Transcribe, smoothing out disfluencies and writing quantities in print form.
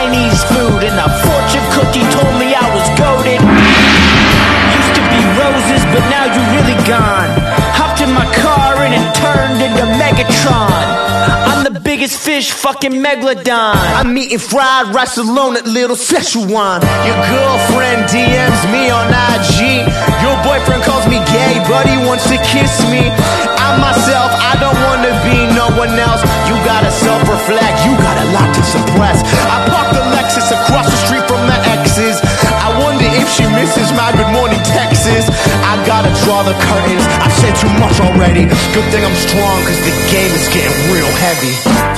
Chinese food, and the fortune cookie told me I was goated. Used to be roses, but now you're really gone. Hopped in my car and it turned into Megatron. I'm the biggest fish, fucking Megalodon. I'm eating fried rice alone at Little Szechuan. Your girlfriend DMs me on IG. Your boyfriend calls me gay, but he wants to kiss me. I'm myself, I don't wanna be no one else. You gotta self-reflect, you got a lot to suppress. I parked the Lexus across the street from my exes. I wonder if she misses my good morning texts. I gotta draw the curtains, I've said too much already. Good thing I'm strong, cause the game is getting real heavy.